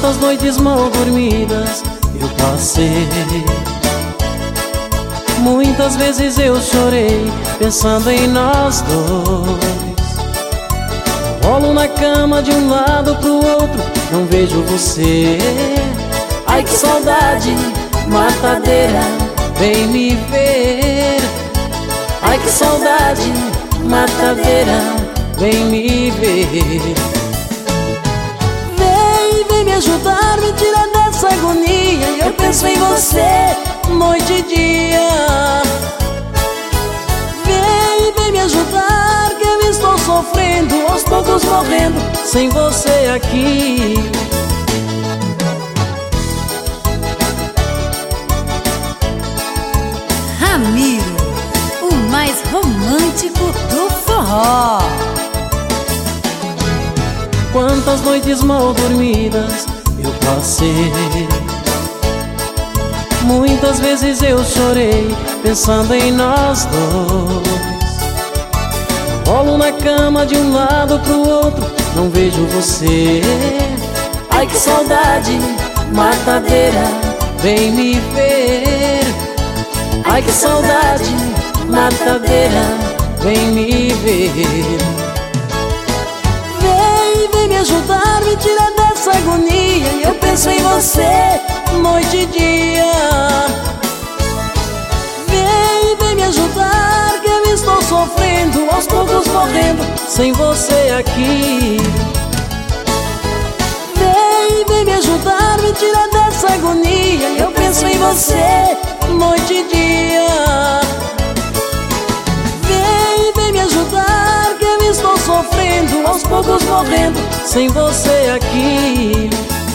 Quantas noites mal dormidas eu passei, muitas vezes eu chorei pensando em nós dois. Rolo na cama de um lado pro outro, não vejo você. Ai que saudade matadeira, vem me ver. Ai que saudade matadeira, vem me ver. Vem me ajudar, me tirar dessa agonia. Eu penso em você noite e dia. Vem me ajudar, que eu estou sofrendo, aos poucos morrendo, sem você aqui. Ramiro, o mais romântico do forró. Quantas noites mal dormidas eu passei, muitas vezes eu chorei pensando em nós dois. Rolo na cama de um lado pro outro, não vejo você. Ai que saudade matadeira, vem me ver. Ai que saudade matadeira, vem me ver. Vem me ajudar, me tirar dessa agonia. Eu penso em você noite e dia. Vem me ajudar, que eu estou sofrendo, aos poucos morrendo, sem você aqui. Vem me ajudar, me tirar dessa agonia. Eu penso em você noite e dia. Vem me ajudar, que eu estou sofrendo, aos poucos morrendo, sem você aqui.